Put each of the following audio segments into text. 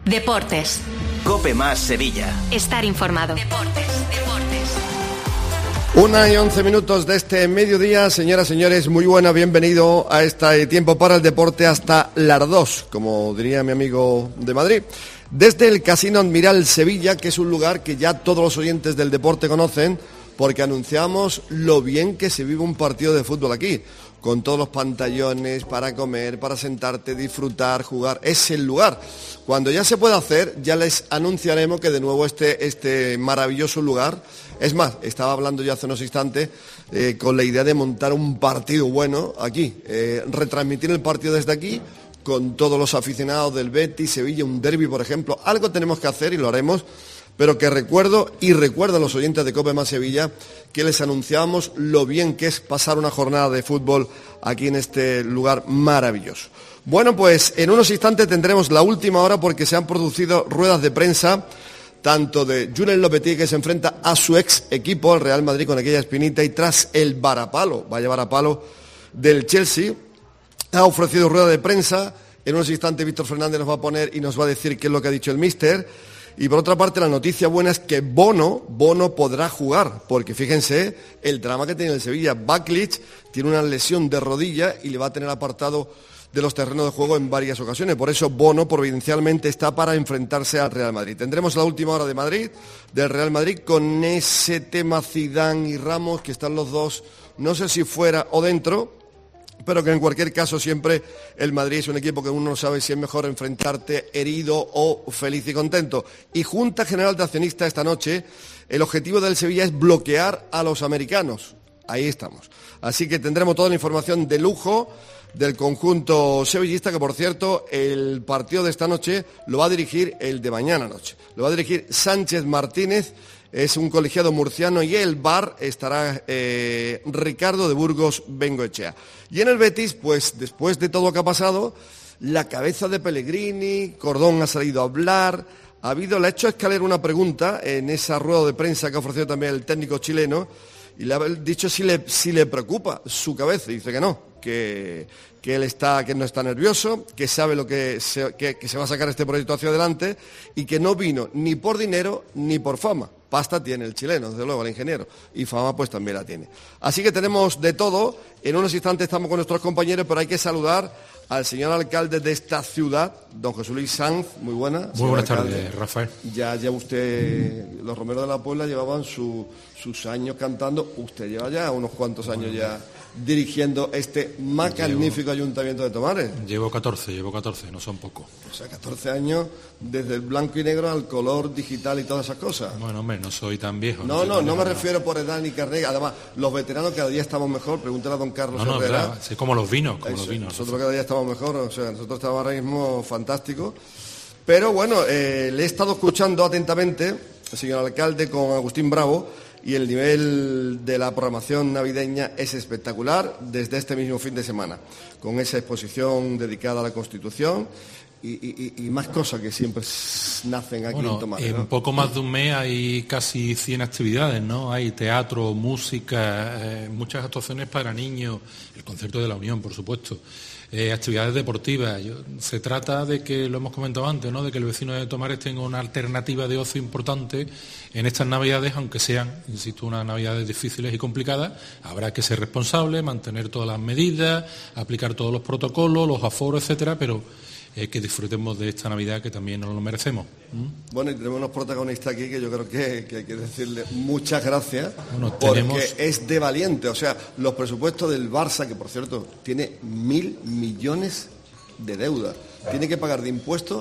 Deportes. COPE más Sevilla. Estar informado. Deportes. 1:11 de este mediodía, señoras y señores, muy buena, bienvenido a este tiempo para el deporte hasta las 2, como diría mi amigo de Madrid. Desde el Casino Admiral Sevilla, que es un lugar que ya todos los oyentes del deporte conocen, porque anunciamos lo bien que se vive un partido de fútbol aquí, con todos los pantallones para comer, para sentarte, disfrutar, jugar. Es el lugar. Cuando ya se pueda hacer, ya les anunciaremos que de nuevo este maravilloso lugar. Es más, estaba hablando yo hace unos instantes con la idea de montar un partido bueno aquí, retransmitir el partido desde aquí, con todos los aficionados del Betis, Sevilla, un derbi, por ejemplo. Algo tenemos que hacer y lo haremos, pero que recuerdo y recuerdan los oyentes de COPE más Sevilla que les anunciamos lo bien que es pasar una jornada de fútbol aquí en este lugar maravilloso. Bueno, pues en unos instantes tendremos la última hora porque se han producido ruedas de prensa tanto de Julen Lopetegui, que se enfrenta a su ex equipo, el Real Madrid, con aquella espinita, y tras el varapalo, vaya varapalo del Chelsea, ha ofrecido rueda de prensa. En unos instantes Víctor Fernández nos va a poner y nos va a decir qué es lo que ha dicho el míster. Y por otra parte, la noticia buena es que Bono podrá jugar, porque fíjense el drama que tiene el Sevilla. Baklic tiene una lesión de rodilla y le va a tener apartado de los terrenos de juego en varias ocasiones. Por eso Bono providencialmente está para enfrentarse al Real Madrid. Tendremos la última hora de Madrid, del Real Madrid, con ese tema Zidane y Ramos, que están los dos, no sé si fuera o dentro, pero que en cualquier caso siempre el Madrid es un equipo que uno no sabe si es mejor enfrentarte herido o feliz y contento. Y Junta General de Accionistas esta noche, el objetivo del Sevilla es bloquear a los americanos. Ahí estamos. Así que tendremos toda la información de lujo del conjunto sevillista, que por cierto el partido de esta noche lo va a dirigir el de mañana noche. Lo va a dirigir Sánchez Martínez, es un colegiado murciano, y el VAR estará Ricardo de Burgos Bengoechea. Y en el Betis, pues después de todo lo que ha pasado, la cabeza de Pellegrini, Cordón ha salido a hablar, le ha hecho a Escalera una pregunta en esa rueda de prensa que ha ofrecido también el técnico chileno, y le ha dicho si le preocupa su cabeza, y dice que no, que no está nervioso, que sabe que se va a sacar este proyecto hacia adelante y que no vino ni por dinero ni por fama. Pasta tiene el chileno, desde luego, el ingeniero, y fama pues también la tiene. Así que tenemos de todo. En unos instantes estamos con nuestros compañeros, pero hay que saludar al señor alcalde de esta ciudad, don José Luis Sanz. Muy buenas. Muy buenas tardes, Rafael. Ya usted, los Romeros de la Puebla llevaban sus años cantando, usted lleva ya unos cuantos años ya dirigiendo este magnífico ayuntamiento de Tomares. Llevo 14, no son pocos. O sea, 14 años desde el blanco y negro al color digital y todas esas cosas. Bueno, hombre, no soy tan viejo. No me refiero por edad ni carrera. Además, los veteranos cada día estamos mejor. Pregúntale a don Carlos Herrera. Claro, es como los vinos. Nosotros cada día estamos mejor. O sea, nosotros estamos ahora mismo fantásticos. Pero bueno, le he estado escuchando atentamente, señor alcalde, con Agustín Bravo, y el nivel de la programación navideña es espectacular desde este mismo fin de semana, con esa exposición dedicada a la Constitución y más cosas que siempre nacen aquí en Tomares, ¿no? En poco más de un mes hay casi 100 actividades, ¿no? Hay teatro, música, muchas actuaciones para niños, el concierto de la Unión, por supuesto. Actividades deportivas. Se trata de que, lo hemos comentado antes, ¿no?, de que el vecino de Tomares tenga una alternativa de ocio importante en estas navidades, aunque sean, insisto, unas navidades difíciles y complicadas. Habrá que ser responsable, mantener todas las medidas, aplicar todos los protocolos, los aforos, etcétera, pero que disfrutemos de esta Navidad, que también nos lo merecemos. Bueno, y tenemos unos protagonistas aquí que yo creo que hay que decirle muchas gracias, porque es de valiente. O sea, los presupuestos del Barça, que por cierto tiene 1.000 millones de deuda, tiene que pagar de impuestos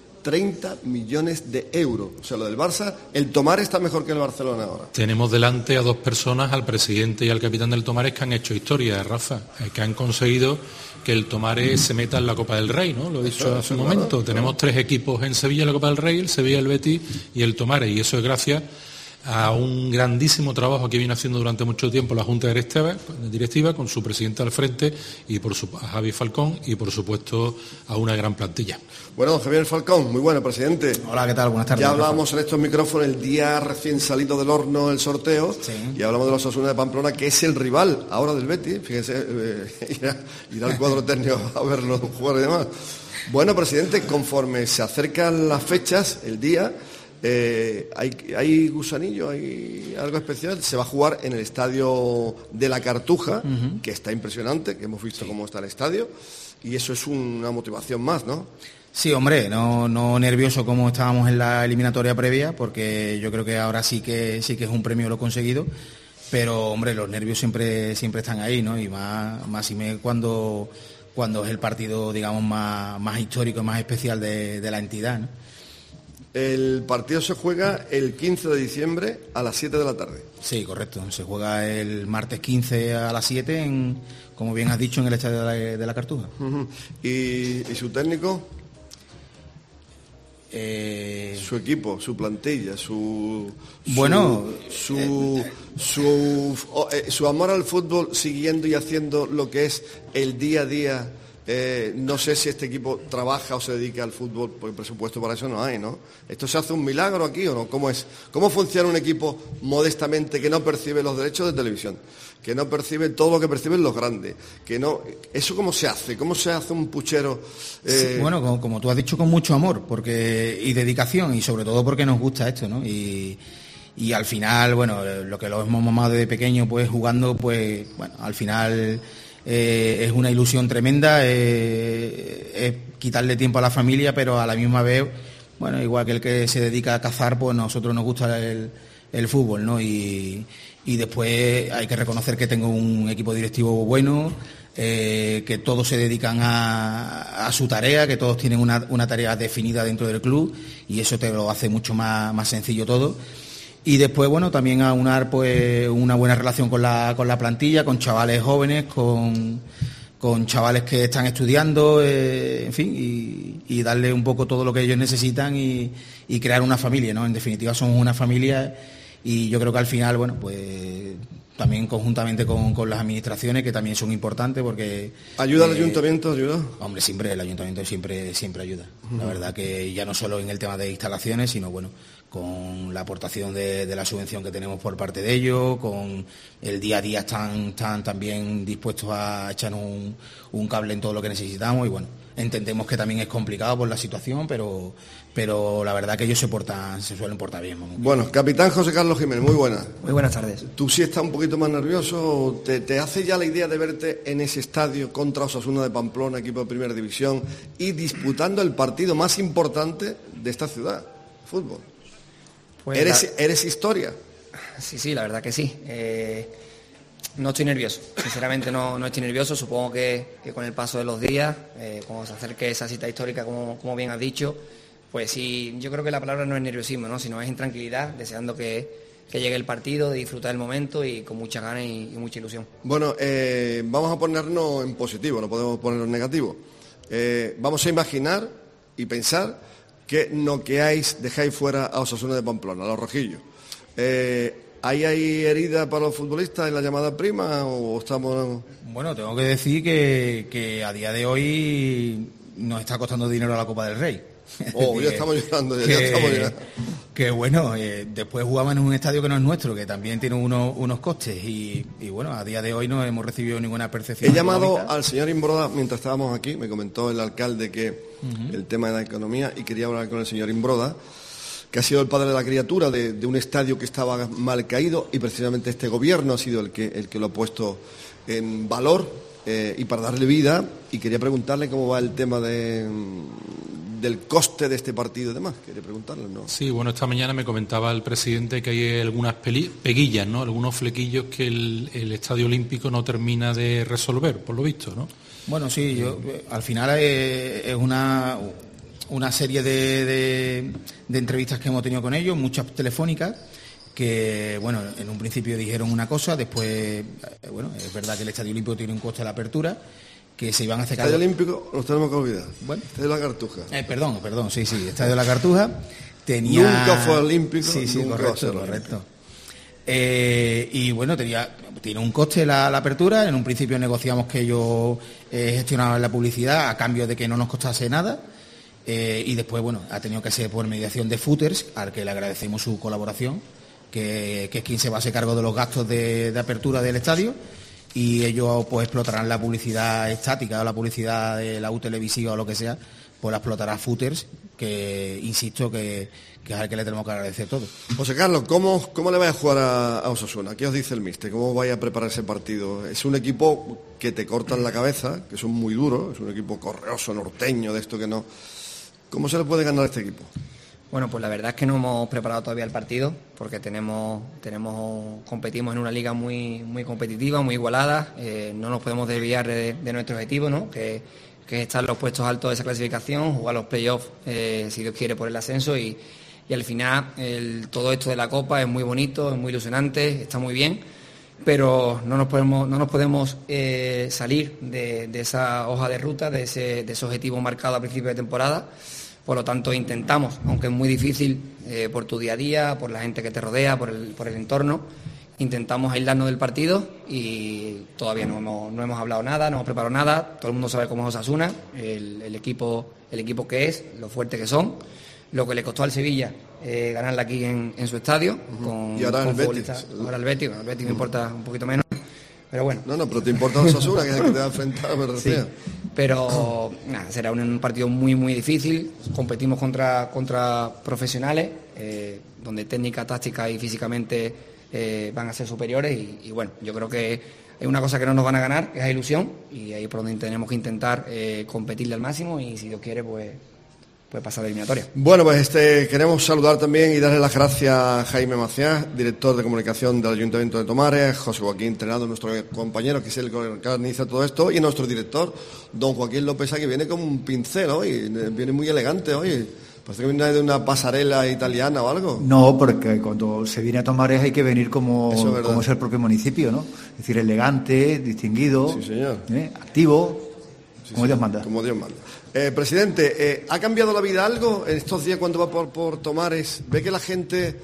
30 millones de euros. O sea, lo del Barça, el Tomares está mejor que el Barcelona ahora. Tenemos delante a dos personas, al presidente y al capitán del Tomares, que han hecho historia, Rafa, que han conseguido que el Tomares se meta en la Copa del Rey, ¿no? Lo he dicho hace un momento. Claro. Tenemos 3 equipos en Sevilla en la Copa del Rey, el Sevilla, el Betis y el Tomares, y eso es gracias a un grandísimo trabajo que viene haciendo durante mucho tiempo la Junta Directiva con su presidente al frente, y a Javi Falcón, y por supuesto a una gran plantilla. Bueno, don Javier Falcón, muy bueno, presidente. Hola, ¿qué tal? Buenas tardes. Ya hablábamos en estos micrófonos el día recién salido del horno el sorteo, sí, y hablamos de los Osasuna de Pamplona, que es el rival ahora del Betis. Fíjense, ir al cuadro técnico a verlo jugar y demás. Bueno, presidente, conforme se acercan las fechas, el día, hay gusanillo, hay algo especial. Se va a jugar en el estadio de la Cartuja, que está impresionante, que hemos visto cómo está el estadio, y eso es una motivación más, ¿no? Sí, hombre, no nervioso como estábamos en la eliminatoria previa, porque yo creo que ahora sí que es un premio lo conseguido, pero hombre, los nervios siempre están ahí, ¿no? Y más y me cuando es el partido, digamos, más histórico, más especial de la entidad, ¿no? El partido se juega el 15 de diciembre a las 7 de la tarde. Sí, correcto. Se juega el martes 15 a las 7, como bien has dicho, en el estadio de la Cartuja. ¿Y su técnico? Su equipo, su plantilla, su amor al fútbol, siguiendo y haciendo lo que es el día a día. No sé si este equipo trabaja o se dedica al fútbol, porque presupuesto para eso no hay, ¿no? ¿Esto se hace un milagro aquí o no? ¿Cómo es? ¿Cómo funciona un equipo modestamente que no percibe los derechos de televisión, que no percibe todo lo que perciben los grandes, que no? ¿Eso cómo se hace? ¿Cómo se hace un puchero? Sí, bueno, como tú has dicho, con mucho amor y dedicación, y sobre todo porque nos gusta esto, ¿no? Y al final, bueno, lo que lo hemos mamado desde pequeño, pues jugando, pues bueno, al final es una ilusión tremenda, es quitarle tiempo a la familia, pero a la misma vez, bueno, igual que el que se dedica a cazar, pues a nosotros nos gusta el fútbol, ¿no? Y después hay que reconocer que tengo un equipo directivo bueno, que todos se dedican a su tarea, que todos tienen una tarea definida dentro del club, y eso te lo hace mucho más sencillo todo. Y después, bueno, también aunar pues una buena relación con la plantilla, con chavales jóvenes, con chavales que están estudiando, en fin, y darle un poco todo lo que ellos necesitan y crear una familia, ¿no? En definitiva somos una familia, y yo creo que al final, bueno, pues también conjuntamente con las administraciones, que también son importantes, porque... ¿Ayuda el ayuntamiento? ¿Ayuda? Hombre, siempre el ayuntamiento siempre ayuda. La verdad que ya no solo en el tema de instalaciones, sino bueno, con la aportación de la subvención que tenemos por parte de ellos, con el día a día están también dispuestos a echarnos un cable en todo lo que necesitamos, y bueno, entendemos que también es complicado por la situación, pero la verdad que ellos se suelen portar bien. Bueno, capitán José Carlos Jiménez, muy buenas. Muy buenas tardes. ¿Tú sí estás un poquito más nervioso? ¿Te hace ya la idea de verte en ese estadio contra Osasuna de Pamplona, equipo de primera división, y disputando el partido más importante de esta ciudad, fútbol? Pues ¿Eres historia? Sí, la verdad que sí. No estoy nervioso, sinceramente no estoy nervioso. Supongo que con el paso de los días, cuando se acerque esa cita histórica, como bien has dicho, pues sí, yo creo que la palabra no es nerviosismo, ¿no? Sino es intranquilidad, deseando que llegue el partido, de disfrutar el momento y con mucha ganas y mucha ilusión. Bueno, vamos a ponernos en positivo, no podemos ponernos en negativo. Vamos a imaginar y pensar que dejáis fuera a Osasuna de Pamplona, a los rojillos. ¿Hay herida para los futbolistas en la llamada prima o estamos...? Bueno, tengo que decir que a día de hoy nos está costando dinero la Copa del Rey. Ya estamos llorando, ya estamos llorando. Que bueno, después jugamos en un estadio que no es nuestro, que también tiene unos costes, y bueno, a día de hoy no hemos recibido ninguna percepción. He llamado al señor Imbroda mientras estábamos aquí, me comentó el alcalde que el tema de la economía, y quería hablar con el señor Imbroda, que ha sido el padre de la criatura de un estadio que estaba mal caído, y precisamente este gobierno ha sido el que lo ha puesto en valor y para darle vida, y quería preguntarle cómo va el tema del coste de este partido y demás. Quería preguntarle, ¿no? Sí, bueno, esta mañana me comentaba el presidente que hay algunas peguillas, ¿no? Algunos flequillos que el Estadio Olímpico no termina de resolver, por lo visto, ¿no? Bueno, sí, al final es una serie de entrevistas que hemos tenido con ellos, muchas telefónicas, que, bueno, en un principio dijeron una cosa, después, bueno, es verdad que el Estadio Olímpico tiene un coste de la apertura, que se iban a hacer... Estadio Olímpico, nos tenemos que olvidar. Bueno. Estadio de la Cartuja. Perdón, sí, Estadio de la Cartuja. Nunca fue olímpico, sí, nunca correcto. Y bueno, tiene un coste la apertura. En un principio negociamos que ellos gestionaban la publicidad a cambio de que no nos costase nada. Y después, bueno, ha tenido que ser por mediación de Footers, al que le agradecemos su colaboración, que es quien se va a hacer cargo de los gastos de apertura del estadio, y ellos pues explotarán la publicidad estática o la publicidad de la U televisiva o lo que sea pues la explotará Footers, que insisto que es al que le tenemos que agradecer todo. José Carlos, ¿cómo le vais a jugar a Osasuna? ¿Qué os dice el míster? ¿Cómo vais a preparar ese partido? Es un equipo que te cortan la cabeza, que son muy duros, es un equipo correoso, norteño, de esto que no... ¿Cómo se le puede ganar a este equipo? Bueno, pues la verdad es que no hemos preparado todavía el partido porque competimos en una liga muy competitiva, muy igualada. No nos podemos desviar de nuestro objetivo, ¿no? Que es estar en los puestos altos de esa clasificación, jugar los playoffs, si Dios quiere, por el ascenso y al final todo esto de la Copa es muy bonito, es muy ilusionante, está muy bien, pero no nos podemos salir de esa hoja de ruta, de ese objetivo marcado a principio de temporada. Por lo tanto, intentamos, aunque es muy difícil por tu día a día, por la gente que te rodea, por el entorno, intentamos aislarnos del partido y todavía no hemos hablado nada, no hemos preparado nada. Todo el mundo sabe cómo es Osasuna, el equipo que es, lo fuerte que son, lo que le costó al Sevilla ganarla aquí en su estadio. Y ahora el Betis. Ahora el Betis me importa un poquito menos. Pero bueno. No, pero te importa Osasuna, que es el que te va a enfrentar, me refiero. Sí, pero nada, será un partido muy difícil. Competimos contra profesionales, donde técnica, táctica y físicamente van a ser superiores. Y bueno, yo creo que hay una cosa que no nos van a ganar, que es la ilusión, y ahí es por donde tenemos que intentar competirle al máximo y si Dios quiere, pues pasar la eliminatoria. Bueno, pues queremos saludar también y darle las gracias a Jaime Maciá, director de comunicación del Ayuntamiento de Tomares, José Joaquín Trenado, nuestro compañero, que es el que organiza todo esto, y nuestro director, don Joaquín López, que viene como un pincel hoy, viene muy elegante hoy. Parece que viene de una pasarela italiana o algo. No, porque cuando se viene a Tomares hay que venir como es el propio municipio, ¿no? Es decir, elegante, distinguido, sí, señor. Activo, sí, como Dios manda. Como Dios manda. Presidente, ¿ha cambiado la vida algo en estos días cuando va por Tomares? ¿Ve que la gente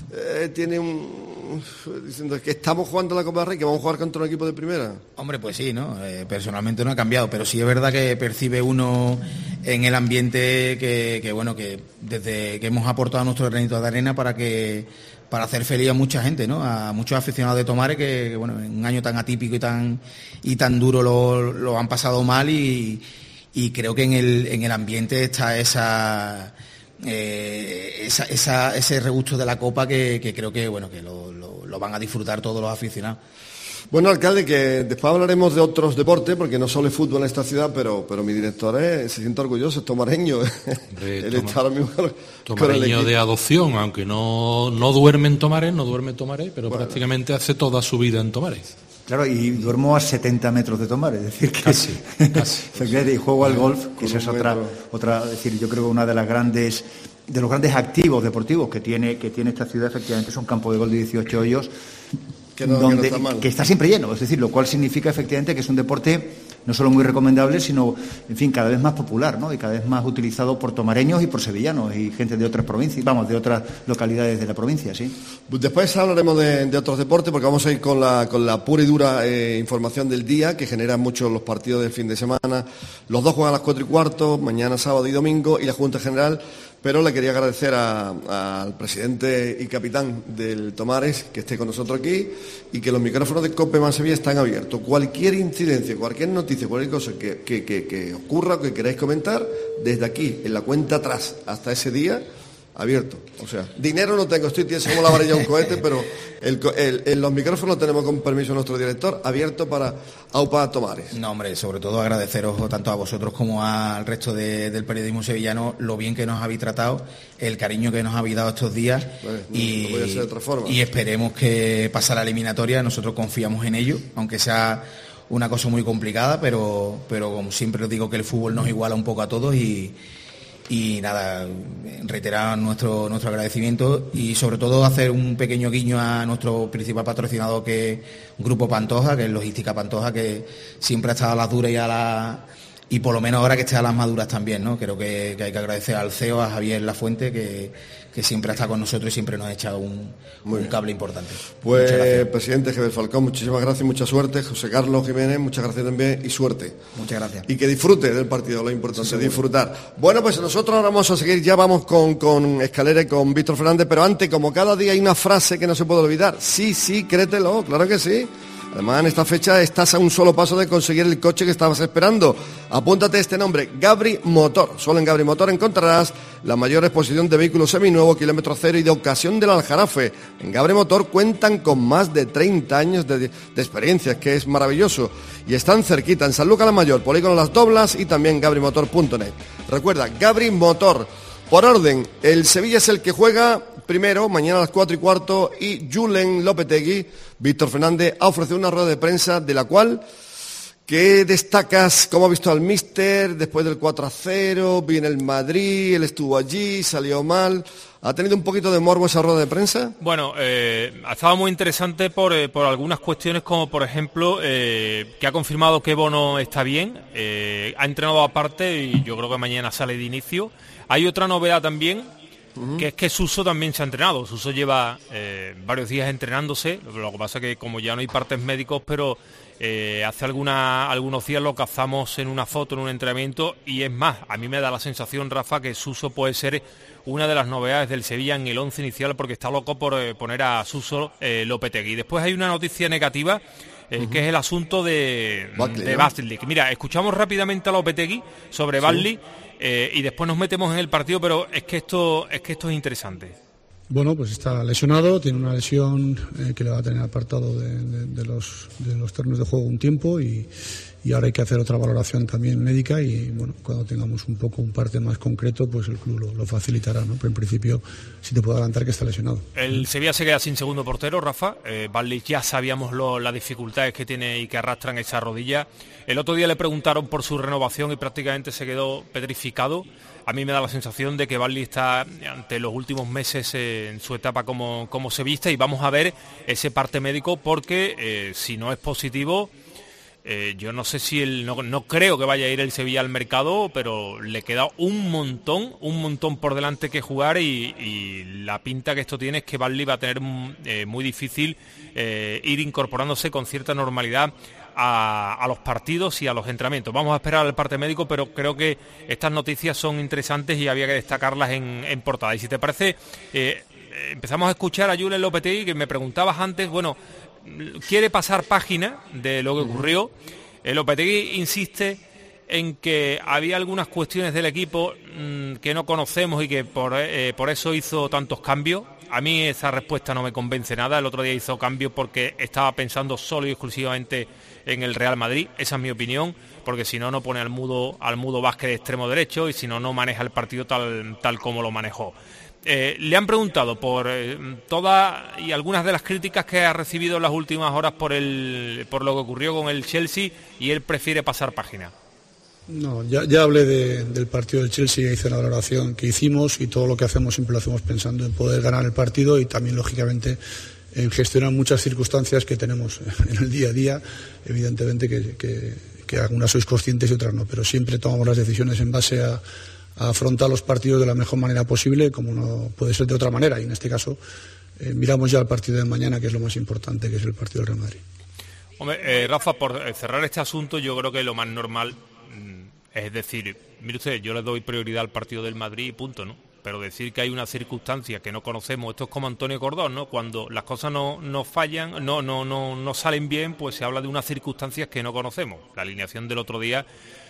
tiene diciendo que estamos jugando la Copa del Rey, que vamos a jugar contra un equipo de primera? Hombre, pues sí, ¿no? Personalmente no ha cambiado, pero sí es verdad que percibe uno en el ambiente que bueno, que desde que hemos aportado nuestro granito de arena para hacer feliz a mucha gente, ¿no? A muchos aficionados de Tomares que bueno, en un año tan atípico y tan duro lo han pasado mal y creo que en el ambiente está ese regusto de la Copa que creo que bueno, que lo van a disfrutar todos los aficionados. Bueno, alcalde, que después hablaremos de otros deportes, porque no solo es fútbol en esta ciudad, pero mi director se siente orgulloso, es tomareño. Él está ahora mismo tomareño de adopción, aunque no duerme en Tomares, pero bueno, prácticamente hace toda su vida en Tomares. Claro, y duermo a 70 metros de Tomares, es decir, que casi. Y juego al golf, que esa es otra, es decir, yo creo que una de los grandes activos deportivos que tiene esta ciudad, efectivamente, es un campo de golf de 18 hoyos, que está siempre lleno, es decir, lo cual significa efectivamente que es un deporte no solo muy recomendable, sino, en fin, cada vez más popular, ¿no? Y cada vez más utilizado por tomareños y por sevillanos y gente de otras provincias, de otras localidades de la provincia, sí. Después hablaremos de otros deportes, porque vamos a ir con la pura y dura información del día, que generan mucho los partidos del fin de semana. Los dos juegan a las 4:15, mañana sábado y domingo, y la Junta General. Pero le quería agradecer al presidente y capitán del Tomares que esté con nosotros aquí y que los micrófonos de COPE más Sevilla están abiertos. Cualquier incidencia, cualquier noticia, cualquier cosa que ocurra o que queráis comentar, desde aquí, en la cuenta atrás, hasta ese día, abierto. O sea, dinero no tengo, estoy como la varilla de un cohete, pero los micrófonos tenemos con permiso de nuestro director, abierto para AUPA Tomares. No, hombre, sobre todo agradeceros tanto a vosotros como al resto del periodismo sevillano lo bien que nos habéis tratado, el cariño que nos habéis dado estos días no podía ser de otra forma. Y esperemos que pase la eliminatoria, nosotros confiamos en ello, aunque sea una cosa muy complicada, pero como siempre os digo que el fútbol nos iguala un poco a todos y nada, reiterar nuestro agradecimiento y sobre todo hacer un pequeño guiño a nuestro principal patrocinador, que es Grupo Pantoja, que es Logística Pantoja, que siempre ha estado a las duras y por lo menos ahora que esté a las maduras también, ¿no? Creo que hay que agradecer al CEO, a Javier Lafuente, que siempre está con nosotros y siempre nos ha echado un cable importante. Pues, presidente Javier Falcón, muchísimas gracias y mucha suerte. José Carlos Jiménez, muchas gracias también y suerte. Muchas gracias. Y que disfrute del partido, lo importante es disfrutar. Bueno, pues nosotros ahora vamos a seguir, ya vamos con Escalera y con Víctor Fernández, pero antes, como cada día hay una frase que no se puede olvidar. Sí, créetelo, claro que sí. Además, en esta fecha estás a un solo paso de conseguir el coche que estabas esperando. Apúntate este nombre, Gabri Motor. Solo en Gabri Motor encontrarás la mayor exposición de vehículos seminuevos, kilómetro cero y de ocasión del Aljarafe. En Gabri Motor cuentan con más de 30 años de experiencia, que es maravilloso. Y están cerquita, en Sanlúcar la Mayor, Polígono Las Doblas y también gabrimotor.net. Recuerda, Gabri Motor. Por orden, el Sevilla es el que juega primero, mañana a las 4:15, y Julen Lopetegui, Víctor Fernández, ha ofrecido una rueda de prensa de la cual, ¿qué destacas? ¿Cómo ha visto al míster después del 4-0? Viene el Madrid, él estuvo allí, salió mal. ¿Ha tenido un poquito de morbo esa rueda de prensa? Bueno, ha estado muy interesante por algunas cuestiones, como por ejemplo que ha confirmado que Bono está bien, ha entrenado aparte y yo creo que mañana sale de inicio. Hay otra novedad también, que es que Suso también se ha entrenado. Suso lleva varios días entrenándose, lo que pasa es que como ya no hay partes médicos, pero hace algunos días lo cazamos en una foto, en un entrenamiento, y es más, a mí me da la sensación, Rafa, que Suso puede ser una de las novedades del Sevilla en el 11 inicial, porque está loco por poner a Suso Lopetegui. Después hay una noticia negativa, que es el asunto de Basley. Mira, escuchamos rápidamente a Lopetegui sobre Basley, y después nos metemos en el partido, pero es que esto es interesante. Bueno, pues está lesionado, tiene una lesión que le va a tener apartado de los terrenos de juego un tiempo, y ahora hay que hacer otra valoración también médica, y bueno, cuando tengamos un parte más concreto, pues el club lo facilitará, ¿no? Pero en principio sí te puedo adelantar que está lesionado. El Sevilla se queda sin segundo portero, Rafa. Basley, ya sabíamos las dificultades que tiene y que arrastran esa rodilla. El otro día le preguntaron por su renovación y prácticamente se quedó petrificado. A mí me da la sensación de que Basley está ante los últimos meses en su etapa como sevillista, y vamos a ver ese parte médico, porque si no es positivo, yo no sé si no creo que vaya a ir el Sevilla al mercado, pero le queda un montón por delante que jugar, y la pinta que esto tiene es que Basley va a tener muy difícil ir incorporándose con cierta normalidad a los partidos y a los entrenamientos. Vamos a esperar al parte médico, pero creo que estas noticias son interesantes y había que destacarlas en portada. Y si te parece, empezamos a escuchar a Julen Lopetegui, que me preguntabas antes, bueno, quiere pasar página de lo que ocurrió. Lopetegui insiste en que había algunas cuestiones del equipo que no conocemos y que por eso hizo tantos cambios. A mí esa respuesta no me convence nada. El otro día hizo cambios porque estaba pensando solo y exclusivamente en el Real Madrid. Esa es mi opinión, porque si no pone al Mudo Vázquez de extremo derecho, y si no maneja el partido tal como lo manejó. Le han preguntado por todas y algunas de las críticas que ha recibido en las últimas horas por lo que ocurrió con el Chelsea, y él prefiere pasar página. No, ya hablé del partido del Chelsea, hice la valoración que hicimos, y todo lo que hacemos siempre lo hacemos pensando en poder ganar el partido, y también lógicamente en gestionar muchas circunstancias que tenemos en el día a día, evidentemente que algunas sois conscientes y otras no, pero siempre tomamos las decisiones en base a afrontar los partidos de la mejor manera posible, como no puede ser de otra manera, y en este caso miramos ya el partido de mañana, que es lo más importante, que es el partido del Real Madrid. Hombre, Rafa, por cerrar este asunto, yo creo que lo más normal es decir, mire usted, yo le doy prioridad al partido del Madrid y punto, ¿no? Pero decir que hay una circunstancia que no conocemos, esto es como Antonio Cordón, ¿no? Cuando las cosas no fallan, no salen bien, pues se habla de unas circunstancias que no conocemos. La alineación del otro día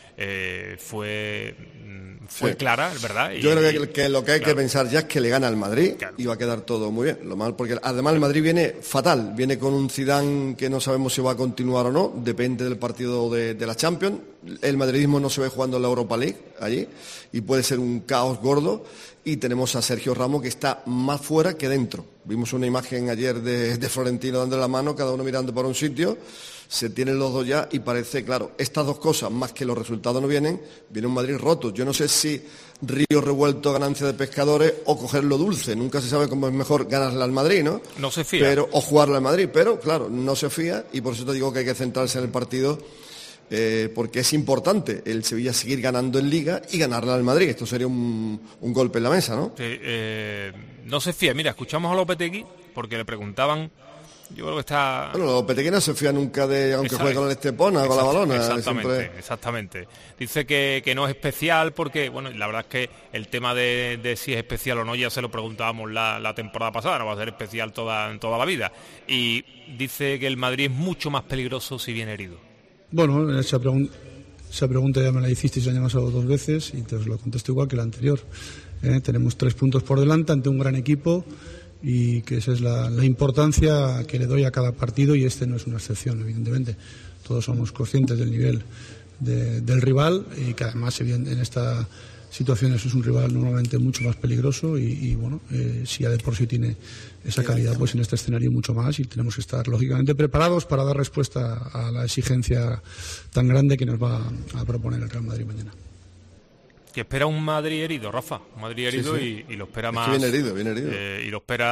fue clara, ¿verdad? Yo creo que lo que hay que pensar ya es que le gana al Madrid, y va a quedar todo muy bien. Lo mal, porque además el Madrid viene fatal, viene con un Zidane que no sabemos si va a continuar o no, depende del partido de la Champions. El madridismo no se ve jugando en la Europa League allí, y puede ser un caos gordo. Y tenemos a Sergio Ramos, que está más fuera que dentro. Vimos una imagen ayer de Florentino dando la mano, cada uno mirando por un sitio. Se tienen los dos ya, y parece, claro, estas dos cosas, más que los resultados no viene un Madrid roto. Yo no sé si río revuelto, ganancia de pescadores, o cogerlo dulce. Nunca se sabe cómo es mejor ganarle al Madrid, ¿no? No se fía. O jugarle al Madrid, pero claro, no se fía, y por eso te digo que hay que centrarse en el partido, porque es importante el Sevilla seguir ganando en Liga y ganarle al Madrid. Esto sería un golpe en la mesa, ¿no? Sí, no se fía. Mira, escuchamos a Lopetegui porque le preguntaban Yo creo que está... Bueno, los Lopetegui no se fía nunca de, aunque juegue con el Estepona o con la Balona. Exactamente. Dice que no es especial porque, bueno, la verdad es que el tema de si es especial o no ya se lo preguntábamos la temporada pasada, no va a ser especial toda la vida. Y dice que el Madrid es mucho más peligroso si viene herido. Bueno, esa pregunta ya me la hicisteis el año pasado 2 veces y te os lo contesto igual que la anterior. Tenemos 3 puntos por delante ante un gran equipo y que esa es la importancia que le doy a cada partido, y este no es una excepción, evidentemente. Todos somos conscientes del nivel del rival y que además en esta situación es un rival normalmente mucho más peligroso y bueno, si ya de por sí tiene esa calidad, pues en este escenario mucho más, y tenemos que estar lógicamente preparados para dar respuesta a la exigencia tan grande que nos va a proponer el Real Madrid mañana. Que espera un Madrid herido, Rafa, un Madrid herido. Sí. Y lo espera más. Es que viene herido. Y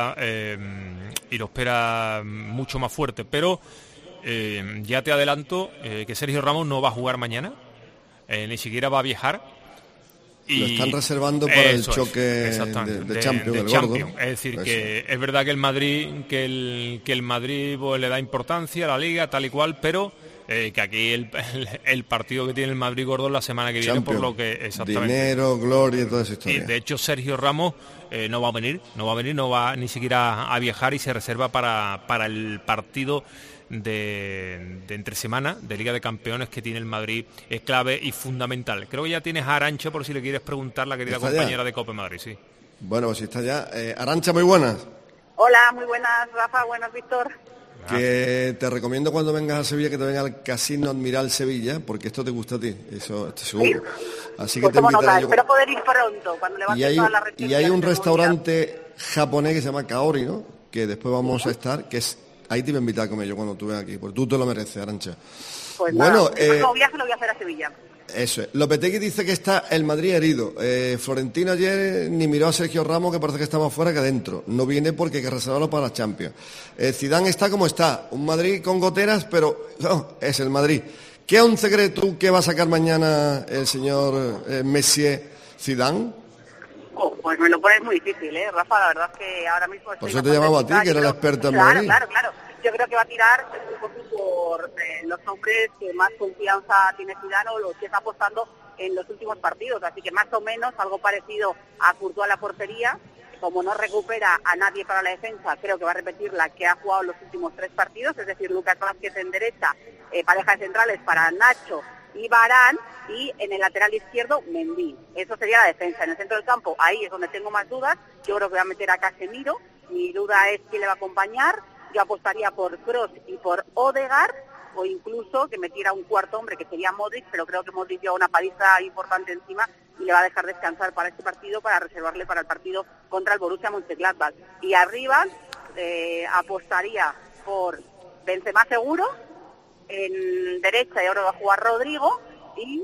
lo espera mucho más fuerte. Pero ya te adelanto que Sergio Ramos no va a jugar mañana, ni siquiera va a viajar. Y lo están reservando para el choque de Champions, Es decir, que es verdad que el Madrid pues, le da importancia a la Liga, tal y cual, pero que aquí el partido que tiene el Madrid gordo la semana que viene, por lo que exactamente dinero, gloria y toda esa historia. Y de hecho Sergio Ramos no va ni siquiera a viajar, y se reserva para el partido de entre semana de Liga de Campeones que tiene el Madrid. Es clave y fundamental. Creo que ya tienes a Arantxa por si le quieres preguntar, la querida compañera de Cope Madrid. Sí. Bueno, pues si está ya. Arantxa, muy buenas. Hola, muy buenas, Rafa, buenas, Víctor. Que te recomiendo cuando vengas a Sevilla que te venga al Casino Admiral Sevilla, porque esto te gusta a ti, eso estoy seguro. Así que pues te invitaré yo. Espero poder ir pronto, cuando levante todas las restricciones. Y hay un restaurante japonés que se llama Kaori, ¿no? Que después vamos a estar, que es... Ahí te voy a invitar a comer yo cuando tú vengas aquí, porque tú te lo mereces, Arantxa. Pues bueno, el próximo viaje lo voy a hacer a Sevilla. Eso es. Lopetegui dice que está el Madrid herido. Florentino ayer ni miró a Sergio Ramos, que parece que está más fuera que adentro. No viene porque hay que reservarlo para la Champions. Zidane está como está. Un Madrid con goteras, pero no, es el Madrid. ¿Qué 11 crees tú que va a sacar mañana el señor Messier Zidane? Pues me lo pones muy difícil, Rafa, la verdad es que ahora mismo... Por eso te llamaba a ti, que era la experta en Madrid. Claro. Yo creo que va a tirar un poco por los hombres que más confianza tiene Zidane o los que está apostando en los últimos partidos. Así que más o menos algo parecido a Courtois a la portería. Como no recupera a nadie para la defensa, creo que va a repetir la que ha jugado los últimos 3 partidos, es decir, Lucas Vázquez en derecha, pareja de centrales para Nacho y Varane, y en el lateral izquierdo Mendy. Eso sería la defensa. En el centro del campo, ahí es donde tengo más dudas. Yo creo que voy a meter a Casemiro. Mi duda es quién le va a acompañar. Yo apostaría por Kroos y por Odegaard, o incluso que metiera un cuarto hombre, que sería Modric, pero creo que Modric lleva una paliza importante encima y le va a dejar descansar para este partido, para reservarle para el partido contra el Borussia Mönchengladbach. Y arriba apostaría por Benzema seguro, en derecha y ahora va a jugar Rodrigo, y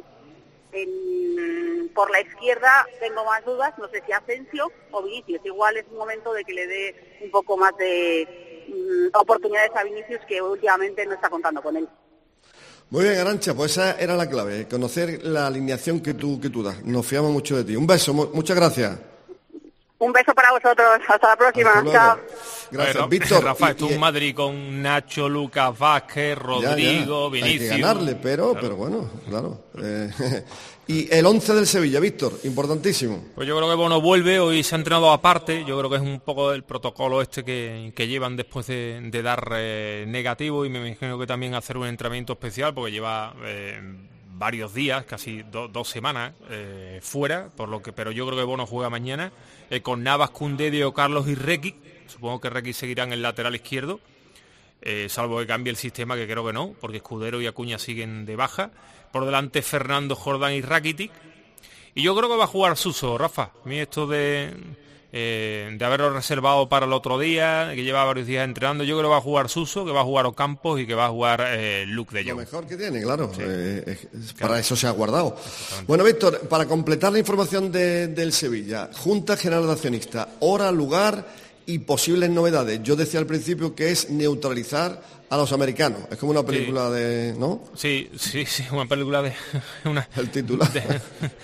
por la izquierda tengo más dudas, no sé si Asensio o Vinicius. Igual es un momento de que le dé un poco más de oportunidades a Vinicius, que últimamente no está contando con él. Muy bien, Arantxa, pues esa era la clave, conocer la alineación que tú das. Nos fiamos mucho de ti. Un beso, muchas gracias. Un beso para vosotros, hasta la próxima. Chao. Gracias, bueno, Víctor. Rafa, esto es un Madrid con Nacho, Lucas Vázquez, Rodrigo, ya. Vinicius. Hay que ganarle, pero bueno, claro. Y el 11 del Sevilla, Víctor, importantísimo. Pues yo creo que Bono vuelve, hoy se ha entrenado aparte, yo creo que es un poco el protocolo que llevan después de dar negativo, y me imagino que también hacer un entrenamiento especial, porque lleva varios días, casi 2 semanas fuera, pero yo creo que Bono juega mañana, con Navas, Koundé, Diego Carlos y Rekic. Supongo que Rekic seguirá en el lateral izquierdo, salvo que cambie el sistema, que creo que no, porque Escudero y Acuña siguen de baja. Por delante Fernando, Jordán y Rakitic. Y yo creo que va a jugar Suso, Rafa. A mí esto de haberlo reservado para el otro día, que lleva varios días entrenando, yo creo que va a jugar Suso, que va a jugar Ocampos y que va a jugar Luke de Jong. Lo mejor que tiene, claro. Sí. Para eso se ha guardado. Bueno, Víctor, para completar la información del Sevilla, Junta General de Accionistas, hora, lugar y posibles novedades. Yo decía al principio que es neutralizar a los americanos. Es como una película de... ¿no? Sí, una película de... El titular.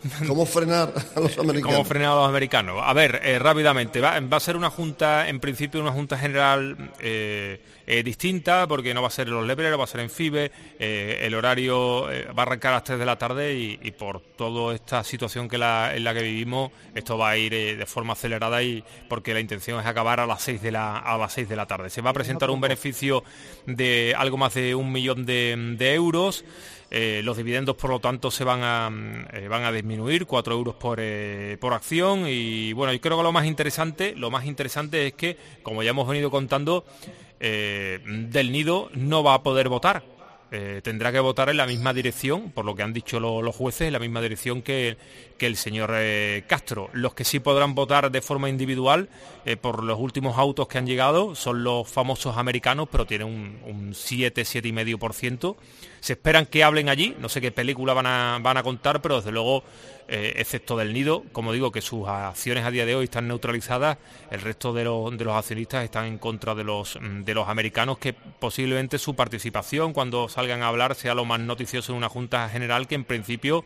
¿Cómo frenar a los americanos? ¿Cómo frenar a los americanos? A ver, rápidamente, va a ser una junta, en principio una junta general distinta, porque no va a ser en los Lebreros, va a ser en FIBE, el horario va a arrancar a las 3 de la tarde y por toda esta situación en la que vivimos, esto va a ir de forma acelerada, y porque la intención es acabar a las 6 de la tarde. Se va a presentar un beneficio de algo más de 1 millón de euros. Los dividendos, por lo tanto, se van a disminuir, 4 euros por acción. Y bueno, yo creo que lo más interesante es que, como ya hemos venido contando, Del Nido no va a poder votar. Tendrá que votar en la misma dirección, por lo que han dicho los jueces, en la misma dirección que el señor Castro. Los que sí podrán votar de forma individual por los últimos autos que han llegado son los famosos americanos, pero tienen un 7,5%. Se esperan que hablen allí, no sé qué película van a contar, pero desde luego, excepto Del Nido, como digo, que sus acciones a día de hoy están neutralizadas, el resto de los accionistas están en contra de los americanos, que posiblemente su participación, cuando salgan a hablar, sea lo más noticioso en una junta general que en principio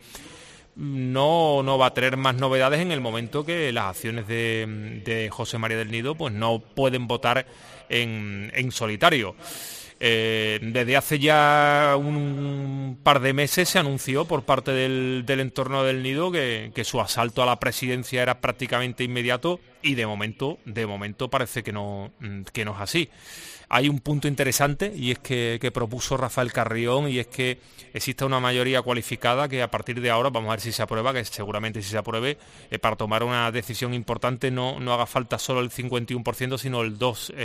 no va a tener más novedades en el momento que las acciones de José María Del Nido pues no pueden votar en solitario. Desde hace ya un par de meses se anunció por parte del entorno Del Nido que su asalto a la presidencia era prácticamente inmediato, y de momento parece que no es así. Hay un punto interesante, y es que propuso Rafael Carrión, y es que exista una mayoría cualificada que a partir de ahora, vamos a ver si se aprueba, que seguramente si se apruebe, para tomar una decisión importante no haga falta solo el 51%, sino las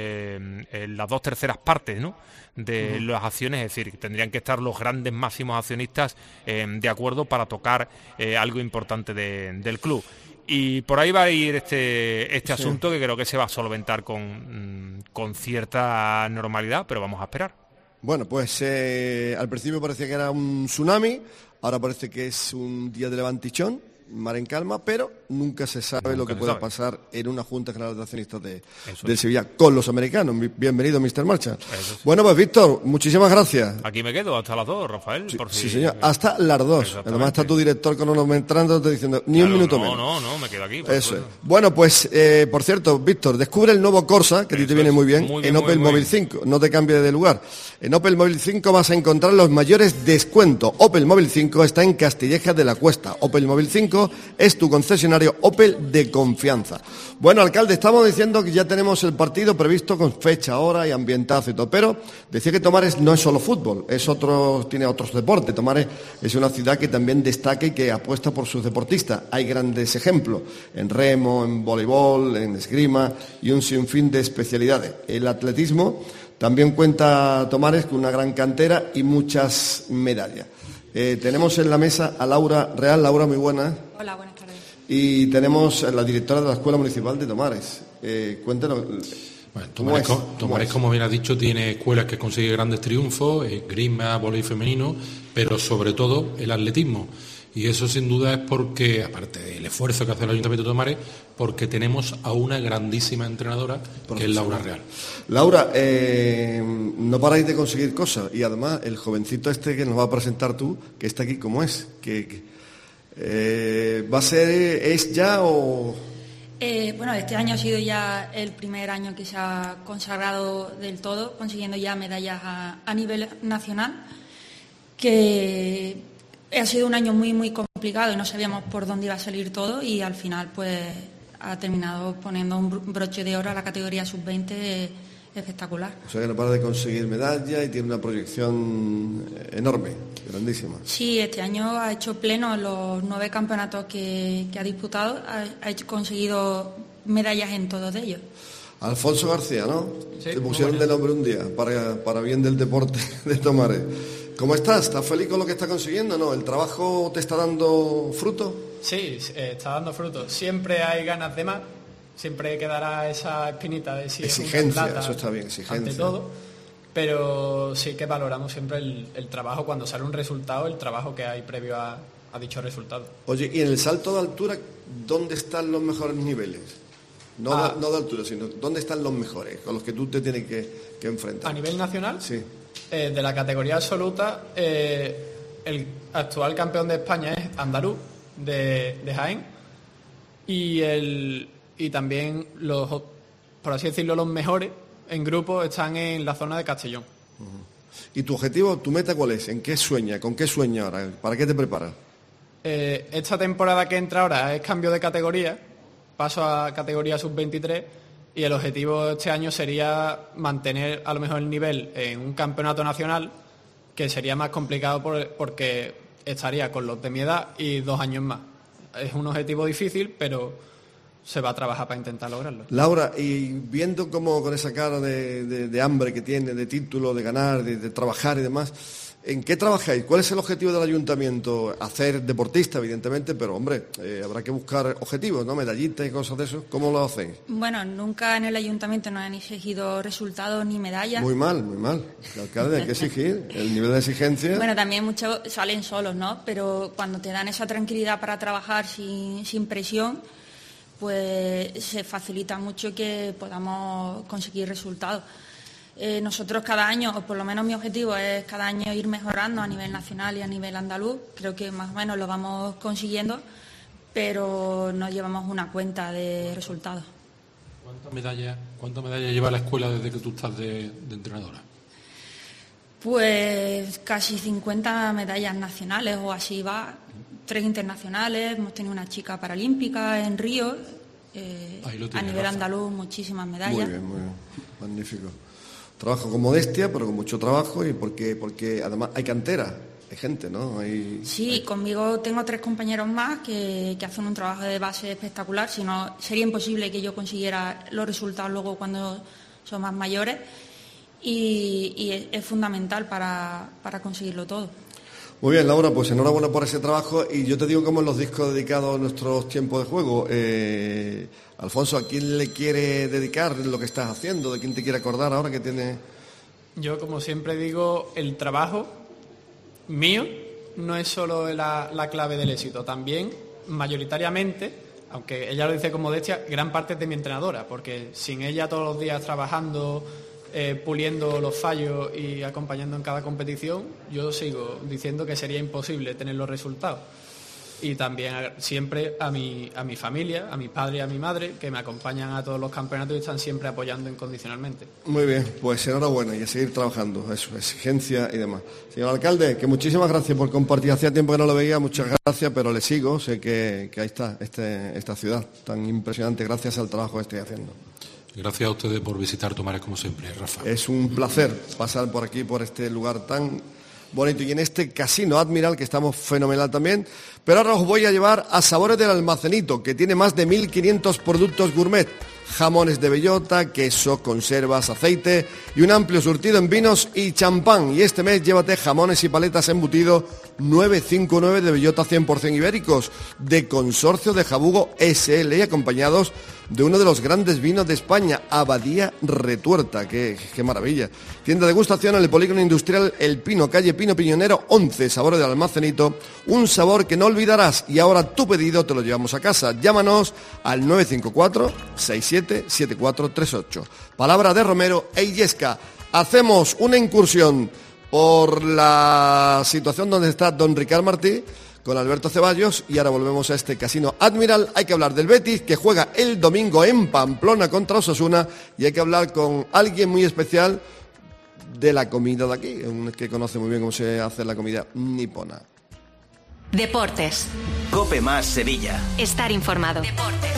2/3 partes, ¿no?, de las acciones. Es decir, tendrían que estar los grandes máximos accionistas de acuerdo para tocar algo importante del club. Y por ahí va a ir este asunto, que creo que se va a solventar con cierta normalidad, pero vamos a esperar. Bueno, pues al principio parecía que era un tsunami, ahora parece que es un día de levantichón, mar en calma, pero nunca se sabe lo que pueda pasar en una Junta General de Accionistas del Sevilla con los americanos. Bienvenido, Mr. Marshall. Bueno, pues Víctor, muchísimas gracias. Aquí me quedo hasta las 2, Rafael. Sí, señor, hasta las 2. Además está tu director cronometrando diciendo ni un minuto menos. No, me quedo aquí. Eso es. Bueno, pues, por cierto, Víctor, descubre el nuevo Corsa, que a ti te viene muy bien, en Opel Móvil 5. No te cambies de lugar. En Opel Móvil 5 vas a encontrar los mayores descuentos. Opel Móvil 5 está en Castilleja de la Cuesta. Opel Móvil 5 es tu concesionario Opel de confianza. Bueno, alcalde, estamos diciendo que ya tenemos el partido previsto con fecha, hora y ambientazo y todo, pero decía que Tomares no es solo fútbol, tiene otros deportes. Tomares es una ciudad que también destaca y que apuesta por sus deportistas. Hay grandes ejemplos en remo, en voleibol, en esgrima y un sinfín de especialidades. El atletismo también cuenta Tomares con una gran cantera y muchas medallas. Tenemos en la mesa a Laura Real. Laura, muy buena. Hola, buenas tardes. Y tenemos a la directora de la Escuela Municipal de Tomares. Cuéntanos. Bueno, Tomares, como bien has dicho, tiene escuelas que consiguen grandes triunfos, esgrima, voleibol femenino, pero sobre todo el atletismo. Y eso sin duda es porque, aparte del esfuerzo que hace el Ayuntamiento de Tomares, porque tenemos a una grandísima entrenadora, que es Laura Real. Laura, no paráis de conseguir cosas, y además el jovencito este que nos va a presentar tú, que está aquí, ¿cómo es? ¿Va a ser, es ya o...? Bueno, este año ha sido ya el primer año que se ha consagrado del todo, consiguiendo ya medallas a nivel nacional, que ha sido un año muy, muy complicado y no sabíamos por dónde iba a salir todo, y al final pues ha terminado poniendo un broche de oro a la categoría sub-20 espectacular. O sea que no para de conseguir medallas y tiene una proyección enorme, grandísima. Sí, este año ha hecho pleno en los 9 campeonatos que ha disputado, ha conseguido medallas en todos ellos. Alfonso García, ¿no? Sí, te pusieron de nombre un día para bien del deporte de Tomares. ¿Cómo estás? ¿Estás feliz con lo que estás consiguiendo? ¿No? ¿El trabajo te está dando fruto? Sí, está dando fruto. Siempre hay ganas de más, siempre quedará esa espinita de si exigencia, es eso está bien, exigencia. Ante todo, pero sí que valoramos siempre el trabajo cuando sale un resultado, el trabajo que hay previo a dicho resultado. Oye, y en el salto de altura, ¿dónde están los mejores niveles? No de altura, sino ¿dónde están los mejores con los que tú te tienes que enfrentar? ¿A nivel nacional? Sí. De la categoría absoluta, el actual campeón de España es andaluz, de Jaén, y también los, por así decirlo, los mejores en grupo están en la zona de Castellón. ¿Y tu objetivo, tu meta cuál es? ¿En qué sueña? ¿Con qué sueña ahora? ¿Para qué te preparas? Esta temporada que entra ahora es cambio de categoría, paso a categoría sub-23, y el objetivo este año sería mantener a lo mejor el nivel en un campeonato nacional, que sería más complicado porque estaría con los de mi edad y 2 años más. Es un objetivo difícil, pero se va a trabajar para intentar lograrlo. Laura, y viendo cómo con esa cara de hambre que tiene, de título, de ganar, de trabajar y demás, ¿en qué trabajáis? ¿Cuál es el objetivo del ayuntamiento? Hacer deportista, evidentemente, pero hombre, habrá que buscar objetivos, ¿no? Medallitas y cosas de eso. ¿Cómo lo hacéis? Bueno, nunca en el ayuntamiento nos han exigido resultados ni medallas. Muy mal, muy mal. El alcalde hay que exigir, el nivel de exigencia. Bueno, también muchos salen solos, ¿no? Pero cuando te dan esa tranquilidad para trabajar sin presión, pues se facilita mucho que podamos conseguir resultados. Nosotros cada año, o por lo menos mi objetivo es cada año ir mejorando a nivel nacional y a nivel andaluz. Creo que más o menos lo vamos consiguiendo, pero no llevamos una cuenta de resultados. ¿Cuántas medallas lleva la escuela desde que tú estás de entrenadora? Pues casi 50 medallas nacionales o así va, 3 internacionales, hemos tenido una chica paralímpica en Río, a nivel andaluz muchísimas medallas. Muy bien, magnífico. Trabajo con modestia, pero con mucho trabajo, y porque además hay cantera, hay gente, ¿no? Sí, conmigo tengo 3 compañeros más que hacen un trabajo de base espectacular, si no sería imposible que yo consiguiera los resultados luego cuando son más mayores, y es fundamental para conseguirlo todo. Muy bien, Laura, pues enhorabuena por ese trabajo, y yo te digo como en los discos dedicados a nuestros tiempos de juego. Alfonso, ¿a quién le quiere dedicar lo que estás haciendo? ¿De quién te quiere acordar ahora que tiene...? Yo, como siempre digo, el trabajo mío no es solo la clave del éxito, también mayoritariamente, aunque ella lo dice con modestia, gran parte es de mi entrenadora, porque sin ella todos los días trabajando, puliendo los fallos y acompañando en cada competición, yo sigo diciendo que sería imposible tener los resultados. Y también siempre a mi familia, a mi padre y a mi madre, que me acompañan a todos los campeonatos y están siempre apoyando incondicionalmente. Muy bien, pues enhorabuena y a seguir trabajando, eso, exigencia y demás. Señor alcalde, que muchísimas gracias por compartir, hacía tiempo que no lo veía, muchas gracias, pero le sigo, sé que ahí está, esta ciudad tan impresionante, gracias al trabajo que estoy haciendo. Gracias a ustedes por visitar Tomares como siempre, Rafa. Es un placer pasar por aquí, por este lugar tan bonito, y en este Casino Admiral, que estamos fenomenal también. Pero ahora os voy a llevar a Sabores del Almacenito, que tiene más de 1.500 productos gourmet, jamones de bellota, queso, conservas, aceite y un amplio surtido en vinos y champán. Y este mes llévate jamones y paletas embutido 959 de bellota 100% ibéricos, de Consorcio de Jabugo SL, y acompañados de uno de los grandes vinos de España, Abadía Retuerta. Qué maravilla. Tienda de degustación en el Polígono Industrial El Pino, calle Pino Piñonero 11, Sabores del Almacenito, un sabor que no olvidarás. Y ahora tu pedido te lo llevamos a casa. Llámanos al 954-677438. Palabra de Romero e Illesca. Hacemos una incursión por la situación donde está don Ricard Martí con Alberto Ceballos, y ahora volvemos a este Casino Admiral. Hay que hablar del Betis, que juega el domingo en Pamplona contra Osasuna, y hay que hablar con alguien muy especial de la comida de aquí, que conoce muy bien cómo se hace la comida nipona. Deportes. COPE más Sevilla. Estar informado. Deportes.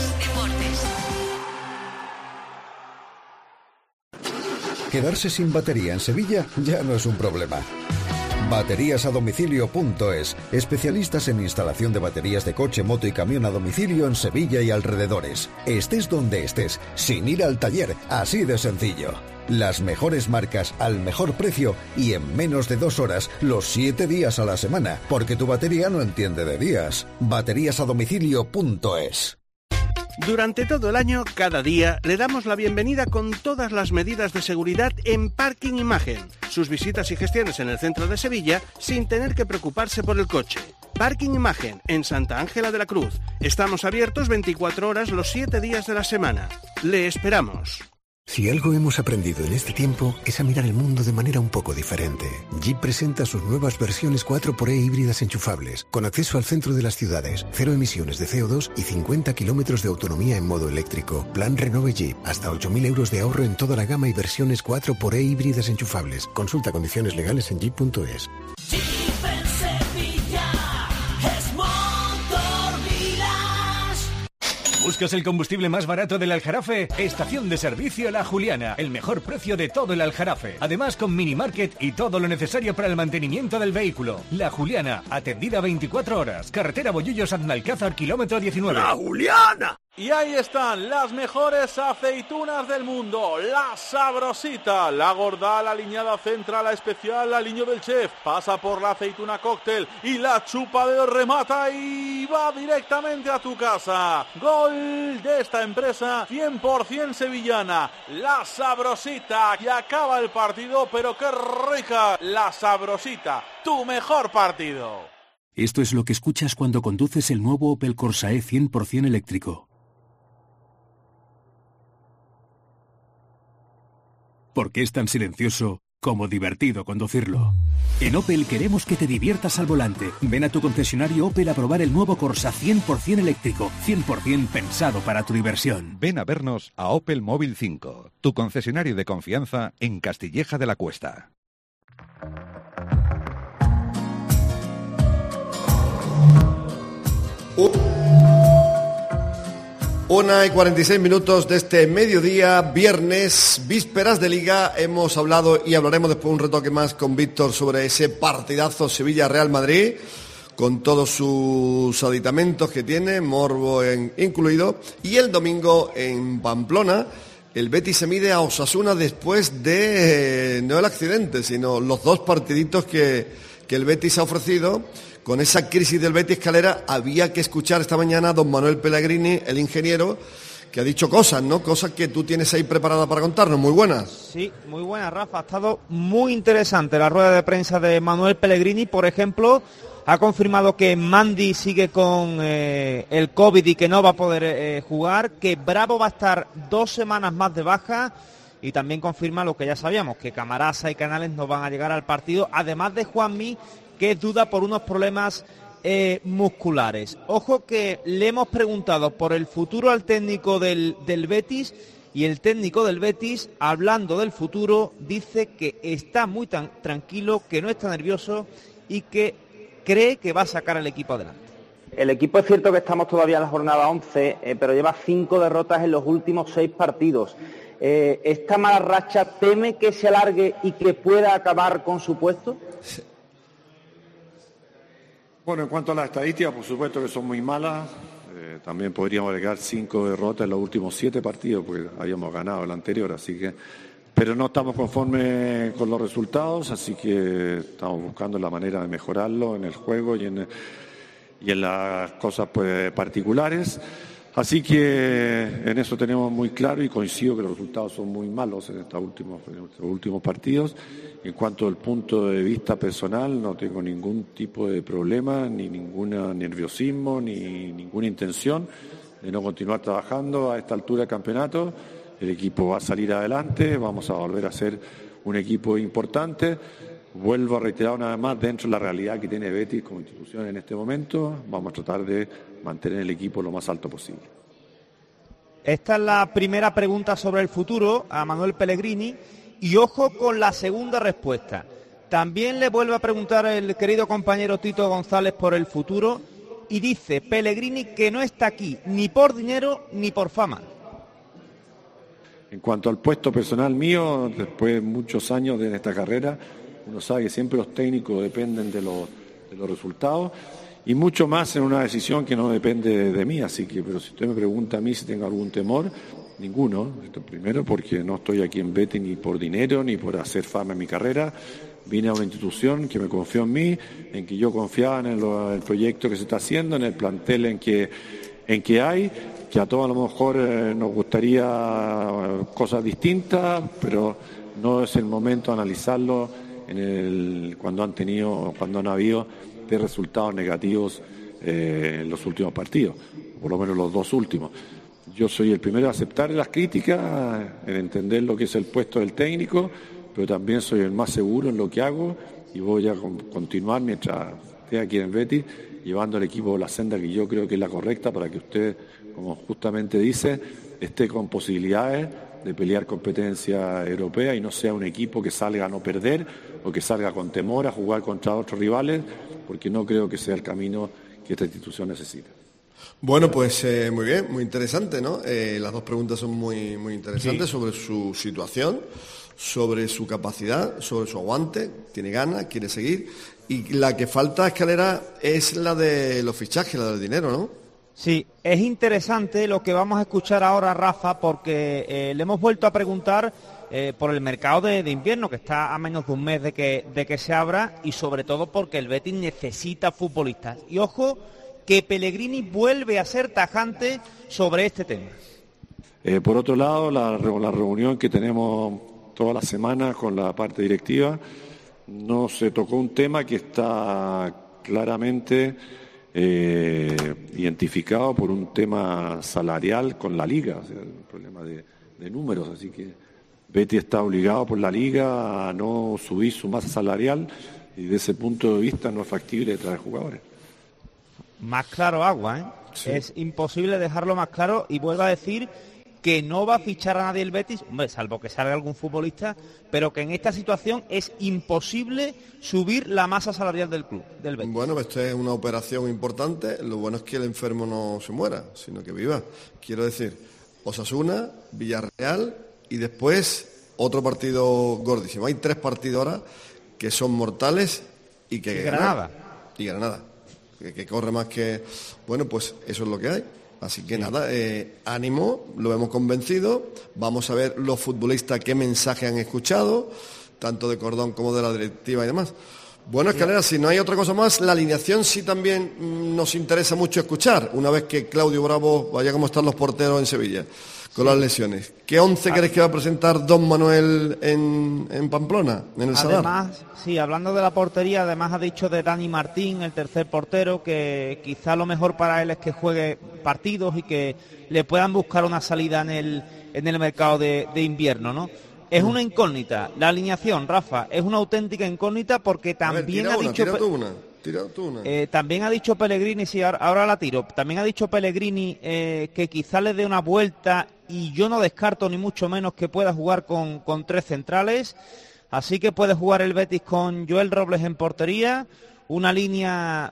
Quedarse sin batería en Sevilla ya no es un problema. Bateríasadomicilio.es, especialistas en instalación de baterías de coche, moto y camión a domicilio en Sevilla y alrededores. Estés donde estés, sin ir al taller, así de sencillo. Las mejores marcas al mejor precio y en menos de 2 horas, los 7 días a la semana, porque tu batería no entiende de días. Bateríasadomicilio.es. Durante todo el año, cada día, le damos la bienvenida con todas las medidas de seguridad en Parking Imagen. Sus visitas y gestiones en el centro de Sevilla sin tener que preocuparse por el coche. Parking Imagen, en Santa Ángela de la Cruz. Estamos abiertos 24 horas los 7 días de la semana. Le esperamos. Si algo hemos aprendido en este tiempo es a mirar el mundo de manera un poco diferente. Jeep presenta sus nuevas versiones 4xE híbridas enchufables, con acceso al centro de las ciudades, 0 emisiones de CO2 y 50 kilómetros de autonomía en modo eléctrico. Plan Renove Jeep, hasta 8.000 euros de ahorro en toda la gama y versiones 4xE híbridas enchufables. Consulta condiciones legales en jeep.es. ¿Buscas el combustible más barato del Aljarafe? Estación de servicio La Juliana, el mejor precio de todo el Aljarafe. Además con mini market y todo lo necesario para el mantenimiento del vehículo. La Juliana, atendida 24 horas. Carretera Bollullos-Aznalcázar, kilómetro 19. ¡La Juliana! Y ahí están las mejores aceitunas del mundo, la Sabrosita, la gorda, la aliñada central, la especial, la aliño del chef, pasa por la aceituna cóctel y la chupa de remata y va directamente a tu casa. Gol de esta empresa 100% sevillana, la Sabrosita, y acaba el partido, pero qué rica, la Sabrosita, tu mejor partido. Esto es lo que escuchas cuando conduces el nuevo Opel Corsa E 100% eléctrico. Porque es tan silencioso como divertido conducirlo. En Opel queremos que te diviertas al volante. Ven a tu concesionario Opel a probar el nuevo Corsa 100% eléctrico, 100% pensado para tu diversión. Ven a vernos a Opel Móvil 5, tu concesionario de confianza en Castilleja de la Cuesta. 1:46 de este mediodía, viernes, vísperas de Liga. Hemos hablado y hablaremos después un retoque más con Víctor sobre ese partidazo Sevilla-Real Madrid, con todos sus aditamentos que tiene, morbo incluido. Y el domingo en Pamplona, el Betis se mide a Osasuna después de, no el accidente, sino los dos partiditos que el Betis ha ofrecido. Con esa crisis del Betis, Calera, había que escuchar esta mañana a don Manuel Pellegrini, el ingeniero, que ha dicho cosas, ¿no? Cosas que tú tienes ahí preparadas para contarnos. Muy buenas. Sí, muy buenas, Rafa. Ha estado muy interesante la rueda de prensa de Manuel Pellegrini. Por ejemplo, ha confirmado que Mandy sigue con el COVID y que no va a poder jugar, que Bravo va a estar 2 semanas más de baja, y también confirma lo que ya sabíamos, que Camarasa y Canales no van a llegar al partido, además de Juanmi, que es duda por unos problemas musculares. Ojo que le hemos preguntado por el futuro al técnico del Betis, y el técnico del Betis, hablando del futuro, dice que está muy tranquilo, que no está nervioso y que cree que va a sacar al equipo adelante. El equipo, es cierto que estamos todavía en la jornada 11, pero lleva 5 derrotas en los últimos 6 partidos. ¿Esta mala racha teme que se alargue y que pueda acabar con su puesto? Bueno, en cuanto a las estadísticas, por supuesto que son muy malas. También podríamos agregar 5 derrotas en los últimos 7 partidos, porque habíamos ganado el anterior, así que... Pero no estamos conformes con los resultados, así que estamos buscando la manera de mejorarlo en el juego y en las cosas pues, particulares. Así que en eso tenemos muy claro, y coincido que los resultados son muy malos en estos últimos partidos. En cuanto al punto de vista personal, no tengo ningún tipo de problema, ni ningún nerviosismo, ni ninguna intención de no continuar trabajando a esta altura del campeonato. El equipo va a salir adelante, vamos a volver a ser un equipo importante. Vuelvo a reiterar una vez más, dentro de la realidad que tiene Betis como institución en este momento, vamos a tratar de mantener el equipo lo más alto posible. Esta es la primera pregunta sobre el futuro a Manuel Pellegrini, y ojo con la segunda respuesta. También le vuelve a preguntar el querido compañero Tito González por el futuro, y dice Pellegrini que no está aquí ni por dinero ni por fama. En cuanto al puesto personal mío, después de muchos años de esta carrera, uno sabe que siempre los técnicos dependen de los resultados, y mucho más en una decisión que no depende de mí, así que, pero si usted me pregunta a mí si tengo algún temor, ninguno. Esto primero porque no estoy aquí en Betis ni por dinero ni por hacer fama en mi carrera. Vine a una institución que me confió en mí, en que yo confiaba en el proyecto que se está haciendo, en el plantel en que hay, que a todos a lo mejor nos gustaría cosas distintas, pero no es el momento de analizarlo cuando han habido de resultados negativos en los últimos partidos, por lo menos los 2 últimos. Yo soy el primero a aceptar las críticas, en entender lo que es el puesto del técnico, pero también soy el más seguro en lo que hago y voy a continuar mientras esté aquí en el Betis, llevando al equipo la senda que yo creo que es la correcta para que usted, como justamente dice, esté con posibilidades de pelear competencia europea y no sea un equipo que salga a no perder o que salga con temor a jugar contra otros rivales, porque no creo que sea el camino que esta institución necesita. Bueno, pues muy bien, muy interesante, ¿no? Las dos preguntas son muy, muy interesantes, sí, sobre su situación, sobre su capacidad, sobre su aguante, tiene ganas, quiere seguir, y la que falta, Escalera, es la de los fichajes, la del dinero, ¿no? Sí, es interesante lo que vamos a escuchar ahora, Rafa, porque le hemos vuelto a preguntar por el mercado de invierno, que está a menos de un mes de que se abra, y sobre todo porque el Betis necesita futbolistas. Y ojo, que Pellegrini vuelve a ser tajante sobre este tema. Por otro lado, la reunión que tenemos todas las semanas con la parte directiva, no se tocó un tema que está claramente identificado por un tema salarial con la Liga, o sea, un problema de números, así que Betis está obligado por la Liga a no subir su masa salarial y desde ese punto de vista no es factible traer jugadores. Más claro agua, ¿eh? Sí. Es imposible dejarlo más claro, y vuelvo a decir que no va a fichar a nadie el Betis, hombre, salvo que salga algún futbolista, pero que en esta situación es imposible subir la masa salarial del club, del Betis. Bueno, esto es una operación importante, lo bueno es que el enfermo no se muera, sino que viva. Quiero decir, Osasuna, Villarreal y después otro partido gordísimo. Hay 3 partidos ahora que son mortales y que Granada. Y Granada. Que corre más que... Bueno, pues eso es lo que hay. Así que nada, ánimo, lo hemos convencido. Vamos a ver los futbolistas qué mensaje han escuchado, tanto de Cordón como de la directiva y demás. Bueno, Escalera, si no hay otra cosa más, la alineación sí también nos interesa mucho escuchar, una vez que Claudio Bravo vaya como están los porteros en Sevilla, con las lesiones. ¿Qué 11 crees que va a presentar Don Manuel en Pamplona, en el Sadar? Además, sí, hablando de la portería, además ha dicho de Dani Martín, el tercer portero, que quizá lo mejor para él es que juegue partidos y que le puedan buscar una salida en el mercado de invierno, ¿no? Es una incógnita. La alineación, Rafa, es una auténtica incógnita porque también ha dicho... Tira tú una. También ha dicho Pellegrini, sí, ahora la tiro, también ha dicho Pellegrini que quizá le dé una vuelta, y yo no descarto ni mucho menos que pueda jugar con 3 centrales, así que puede jugar el Betis con Joel Robles en portería, una línea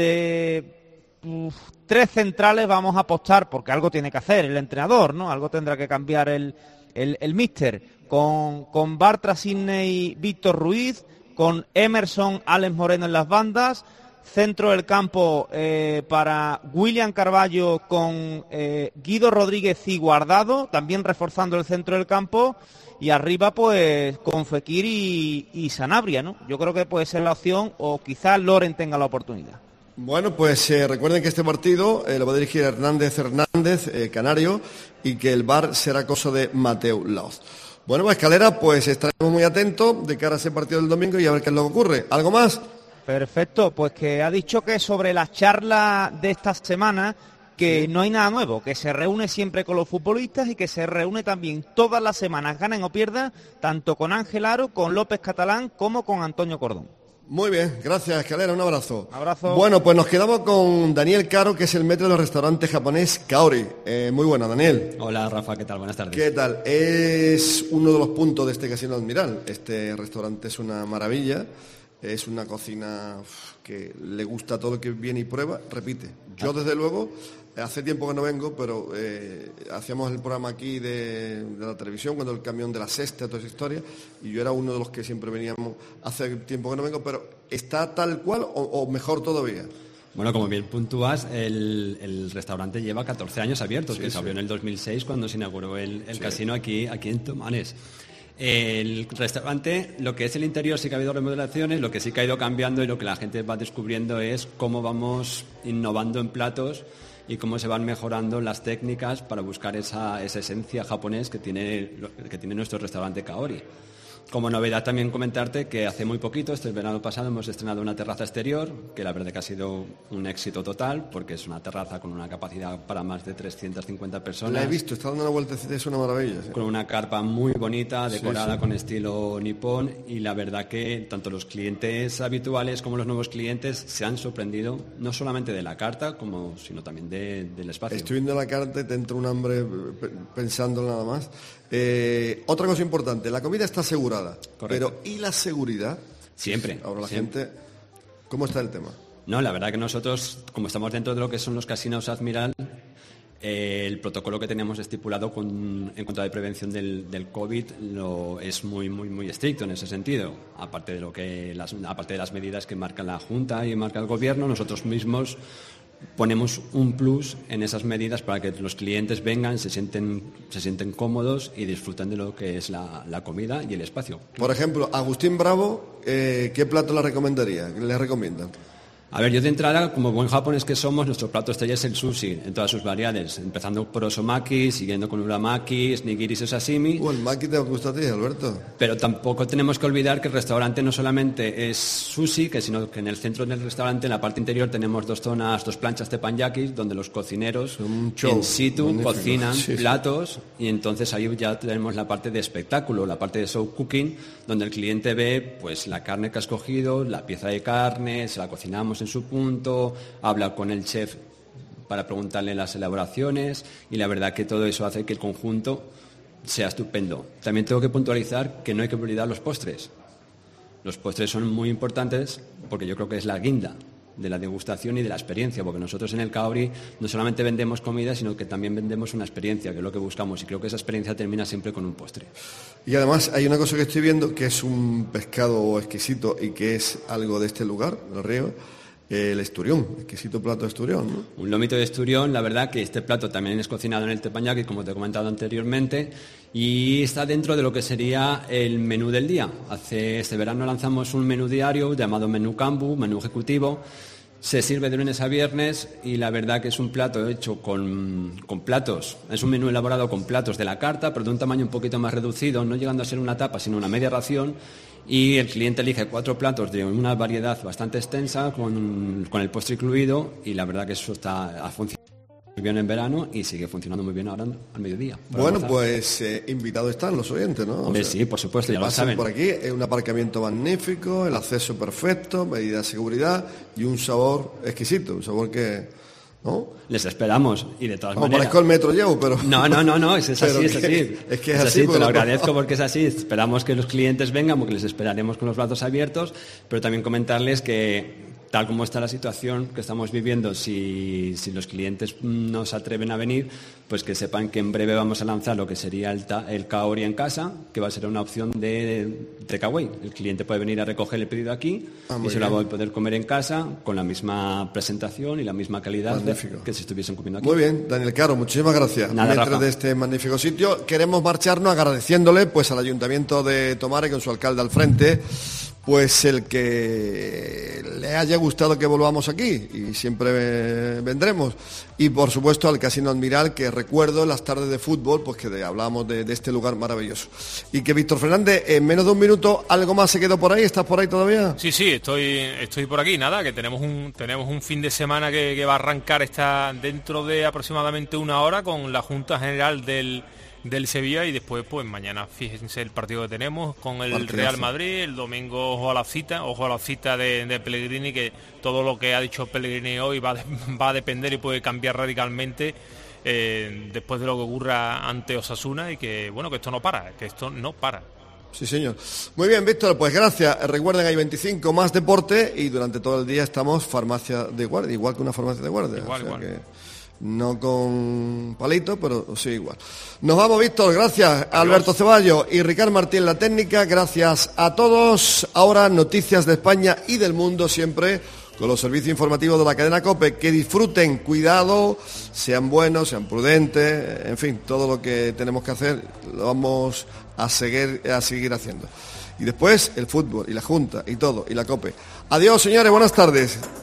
de 3 centrales vamos a apostar, porque algo tiene que hacer el entrenador, ¿no? Algo tendrá que cambiar el míster, con Bartra, Sidney, Víctor Ruiz, con Emerson, Alex Moreno en las bandas, centro del campo para William Carballo con Guido Rodríguez y Guardado, también reforzando el centro del campo, y arriba pues con Fekir y Sanabria, ¿no? Yo creo que puede ser la opción, o quizás Loren tenga la oportunidad. Bueno, pues recuerden que este partido lo va a dirigir Hernández, canario, y que el VAR será cosa de Mateu Laoz. Bueno, pues Escalera, pues estaremos muy atentos de cara a ese partido del domingo y a ver qué es lo que ocurre. ¿Algo más? Perfecto, pues que ha dicho que sobre la charla de esta semana, que no hay nada nuevo, que se reúne siempre con los futbolistas y que se reúne también todas las semanas, ganen o pierdan, tanto con Ángel Aro, con López Catalán como con Antonio Cordón. Muy bien, gracias Escalera, un abrazo. Abrazo. Bueno, pues nos quedamos con Daniel Caro, que es el maître de los restaurantes japonés Kaori. Muy buena, Daniel. Hola Rafa, ¿qué tal? Buenas tardes. ¿Qué tal? Es uno de los puntos de este Casino Admiral. Este restaurante es una maravilla, es una cocina que le gusta a todo el que viene y prueba, repite. Yo desde luego, hace tiempo que no vengo, pero hacíamos el programa aquí de la televisión, cuando el camión de la sexta, toda esa historia, y yo era uno de los que siempre veníamos. Hace tiempo que no vengo, pero ¿está tal cual o mejor todavía? Bueno, como bien puntúas, el restaurante lleva 14 años abiertos, que se abrió en el 2006 cuando se inauguró el casino aquí en Tomanes. El restaurante, lo que es el interior, sí que ha habido remodelaciones, lo que sí que ha ido cambiando y lo que la gente va descubriendo es cómo vamos innovando en platos y cómo se van mejorando las técnicas para buscar esa esencia japonés que tiene nuestro restaurante Kaori. Como novedad también comentarte que hace muy poquito, este verano pasado, hemos estrenado una terraza exterior, que la verdad que ha sido un éxito total, porque es una terraza con una capacidad para más de 350 personas. La he visto, está dando una vueltecita, es una maravilla. Sí. Con una carpa muy bonita, decorada con estilo nipón, y la verdad que tanto los clientes habituales como los nuevos clientes se han sorprendido, no solamente de la carta, sino también del espacio. Estoy viendo la carta y te entra un hambre pensando nada más. Otra cosa importante, la comida está asegurada. Correcto. Pero ¿y la seguridad? Siempre. Ahora la siempre. gente, ¿cómo está el tema? No, la verdad que nosotros, como estamos dentro de lo que son los casinos Admiral, el protocolo que tenemos estipulado en cuanto a la prevención del COVID es muy, muy, muy estricto en ese sentido. Aparte de las medidas que marca la Junta y marca el Gobierno, nosotros mismos ponemos un plus en esas medidas para que los clientes vengan, se sienten cómodos y disfruten de lo que es la comida y el espacio. Por ejemplo, Agustín Bravo, ¿qué plato le recomendaría? ¿Qué le recomiendan? A ver, yo de entrada, como buen japonés que somos, nuestro plato estrella es el sushi, en todas sus variedades, empezando por osomaki, siguiendo con uramaki, nigiris o sashimi. El maki te gusta a ti, Alberto. Pero tampoco tenemos que olvidar que el restaurante no solamente es sushi, sino que en el centro del restaurante, en la parte interior, tenemos dos planchas de teppanyaki, donde los cocineros in situ cocinan platos, y entonces ahí ya tenemos la parte de espectáculo, la parte de show cooking, donde el cliente ve pues la carne que has cogido, la pieza de carne, se la cocinamos en su punto, habla con el chef para preguntarle las elaboraciones, y la verdad que todo eso hace que el conjunto sea estupendo. También tengo que puntualizar que no hay que olvidar los postres. Los postres son muy importantes porque yo creo que es la guinda de la degustación y de la experiencia, porque nosotros en el Kaori no solamente vendemos comida, sino que también vendemos una experiencia, que es lo que buscamos, y creo que esa experiencia termina siempre con un postre. Y además hay una cosa que estoy viendo, que es un pescado exquisito y que es algo de este lugar, del río, el esturión, exquisito plato de esturión, ¿no? Un lomito de esturión, la verdad que este plato también es cocinado en el teppanyaki, como te he comentado anteriormente, y está dentro de lo que sería el menú del día. Este verano lanzamos un menú diario llamado menú Kambu, menú ejecutivo. Se sirve de lunes a viernes y la verdad que es un plato hecho con platos, es un menú elaborado con platos de la carta, pero de un tamaño un poquito más reducido, no llegando a ser una tapa, sino una media ración, y el cliente elige 4 platos de una variedad bastante extensa con el postre incluido, y la verdad que eso ha funcionado muy bien en verano y sigue funcionando muy bien ahora al mediodía. Bueno, pues invitados están los oyentes, ¿no? Hombre, sí, por supuesto, ya lo saben. Por aquí, un aparcamiento magnífico, el acceso perfecto, medidas de seguridad y un sabor exquisito, un sabor que... ¿no? Les esperamos y de todas maneras... Parezco el metro llevo, pero... No, es así. Es que es así. Te lo agradezco porque es así. Esperamos que los clientes vengan, porque les esperaremos con los brazos abiertos, pero también comentarles que, tal como está la situación que estamos viviendo, si los clientes no se atreven a venir, pues que sepan que en breve vamos a lanzar lo que sería el Kaori en casa, que va a ser una opción de takeaway. El cliente puede venir a recoger el pedido aquí y se lo va a poder comer en casa con la misma presentación y la misma calidad que si estuviesen comiendo aquí. Muy bien, Daniel Caro, muchísimas gracias. Dentro de este magnífico sitio, queremos marcharnos agradeciéndole pues al Ayuntamiento de Tomares, con su alcalde al frente, pues el que le haya gustado que volvamos aquí, y siempre vendremos, y por supuesto al Casino Admiral, que recuerdo las tardes de fútbol, pues que hablábamos de este lugar maravilloso. Y que Víctor Fernández, en menos de un minuto, ¿algo más se quedó por ahí? ¿Estás por ahí todavía? Sí, estoy por aquí, nada, que tenemos un fin de semana que va a arrancar dentro de aproximadamente una hora con la Junta General del Sevilla, y después pues mañana fíjense el partido que tenemos con el Real Madrid, el domingo ojo a la cita de Pellegrini, que todo lo que ha dicho Pellegrini hoy va a depender y puede cambiar radicalmente después de lo que ocurra ante Osasuna, y que esto no para. Sí, señor. Muy bien, Víctor, pues gracias. Recuerden, hay 25 más deporte y durante todo el día estamos farmacia de guardia, igual que una farmacia de guardia. Igual. Que no con palito, pero sí igual. Nos vamos, Víctor, gracias. Adiós. Alberto Ceballos y Ricard Martín, la técnica, gracias a todos. Ahora noticias de España y del mundo, siempre con los servicios informativos de la cadena COPE. Que disfruten, cuidado, sean buenos, sean prudentes, en fin, todo lo que tenemos que hacer lo vamos a seguir haciendo. Y después el fútbol y la Junta y todo, y la COPE. Adiós, señores, buenas tardes.